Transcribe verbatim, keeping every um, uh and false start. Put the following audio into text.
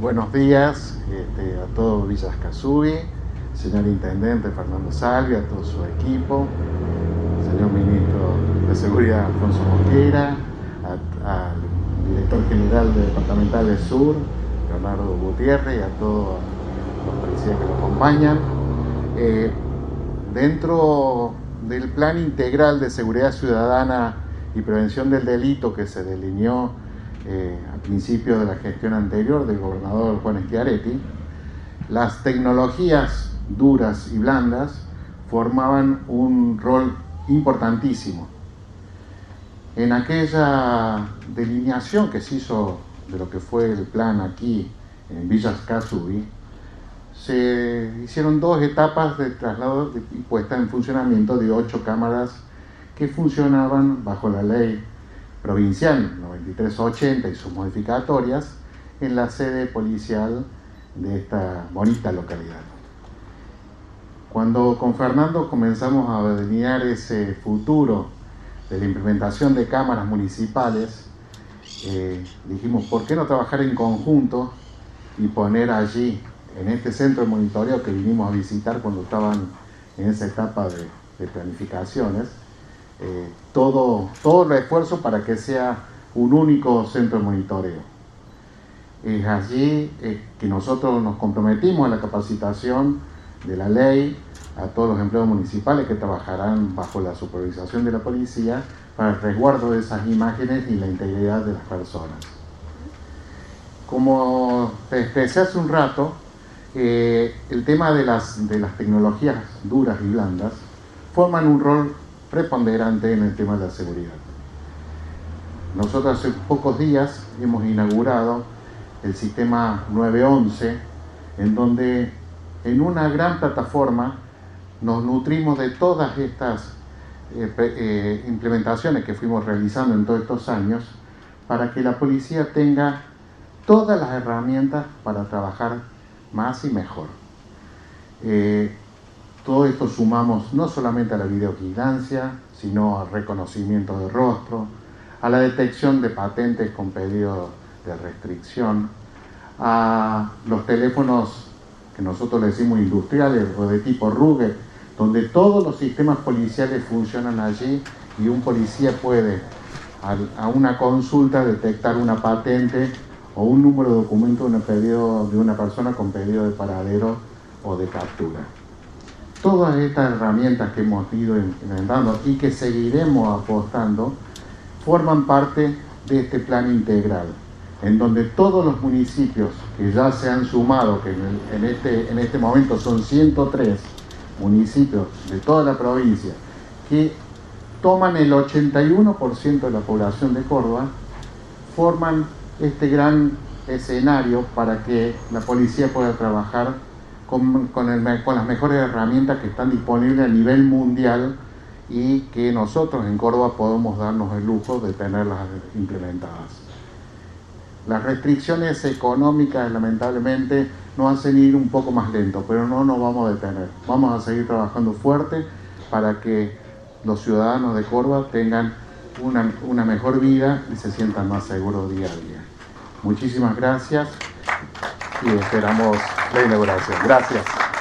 buenos días este, a todo Villa Escazú, señor Intendente Fernando Salvia, a todo su equipo, señor Ministro de Seguridad Alfonso Mosquera, al Director General de Departamentales Sur, Leonardo Gutiérrez, y a todos los policías que lo acompañan. Eh, dentro del Plan Integral de Seguridad Ciudadana y Prevención del Delito que se delineó eh, al principio de la gestión anterior del gobernador Juan Schiaretti, las tecnologías duras y blandas formaban un rol importantísimo. En aquella delineación que se hizo de lo que fue el plan aquí en Villa Escazú, se hicieron dos etapas de traslado y puesta en funcionamiento de ocho cámaras que funcionaban bajo la ley provincial noventa y tres ochenta y sus modificatorias en la sede policial de esta bonita localidad. Cuando con Fernando comenzamos a delinear ese futuro de la implementación de cámaras municipales, eh, dijimos, ¿por qué no trabajar en conjunto y poner allí, en este centro de monitoreo que vinimos a visitar cuando estaban en esa etapa de, de planificaciones, eh, todo, todo el esfuerzo para que sea un único centro de monitoreo? Es allí eh, que nosotros nos comprometimos a la capacitación de la ley a todos los empleados municipales que trabajarán bajo la supervisación de la policía para el resguardo de esas imágenes y la integridad de las personas. Como te expresé hace un rato, eh, el tema de las, de las tecnologías duras y blandas forman un rol preponderante en el tema de la seguridad. Nosotros hace pocos días hemos inaugurado el sistema nueve once, en donde en una gran plataforma nos nutrimos de todas estas eh, eh, implementaciones que fuimos realizando en todos estos años para que la policía tenga todas las herramientas para trabajar más y mejor. Eh, todo esto sumamos no solamente a la videovigilancia, sino al reconocimiento de rostro, a la detección de patentes con pedido de restricción, a los teléfonos que nosotros le decimos industriales o de tipo Ruger, donde todos los sistemas policiales funcionan allí y un policía puede a una consulta detectar una patente o un número de documento de, pedido de una persona con pedido de paradero o de captura. Todas estas herramientas que hemos ido inventando y que seguiremos apostando forman parte de este plan integral, en donde todos los municipios que ya se han sumado, que en, el, en, este, en este momento son ciento tres municipios de toda la provincia, que toman el ochenta y uno por ciento de la población de Córdoba, forman este gran escenario para que la policía pueda trabajar con, con, el, con las mejores herramientas que están disponibles a nivel mundial y que nosotros en Córdoba podemos darnos el lujo de tenerlas implementadas. Las restricciones económicas lamentablemente nos hacen ir un poco más lento, pero no nos vamos a detener. Vamos a seguir trabajando fuerte para que los ciudadanos de Córdoba tengan una, una mejor vida y se sientan más seguros día a día. Muchísimas gracias y esperamos la inauguración. Gracias.